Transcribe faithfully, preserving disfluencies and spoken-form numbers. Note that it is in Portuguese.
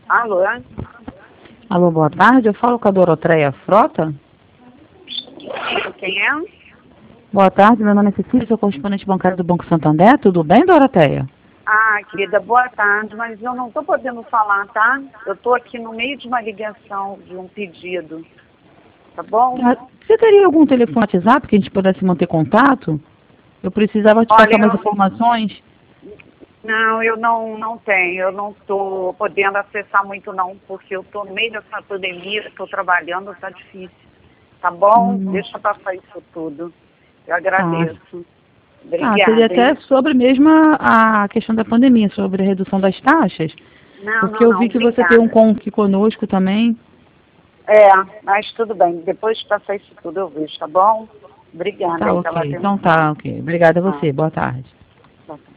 Alô? Alô, boa tarde. Eu falo com a Doroteia Frota. Quem é? Boa tarde, meu nome é Cecília, sou correspondente bancário do Banco Santander. Tudo bem, Doroteia? Ah, querida, boa tarde, mas eu não estou podendo falar, tá? Eu estou aqui no meio de uma ligação de um pedido, tá bom? Ah, Você teria algum telefone WhatsApp que a gente pudesse manter contato? Eu precisava te Olha, passar mais eu, informações. não, eu não, não tenho, eu não estou podendo acessar muito não, porque eu estou no meio dessa pandemia, estou trabalhando, está difícil, tá bom? Hum, Deixa passar isso tudo. Eu tá. agradeço. Ah, seria Obrigada, até hein? sobre mesmo a a questão da pandemia, sobre a redução das taxas, Não, porque não, eu não, vi que você tem um obrigada. conto aqui conosco também. É, mas tudo bem. Depois de passar isso tudo eu vejo, tá bom? Obrigada Tá, aí pela ok. Então atenção. tá, ok. Obrigada a Ah, você. Boa tarde. tá.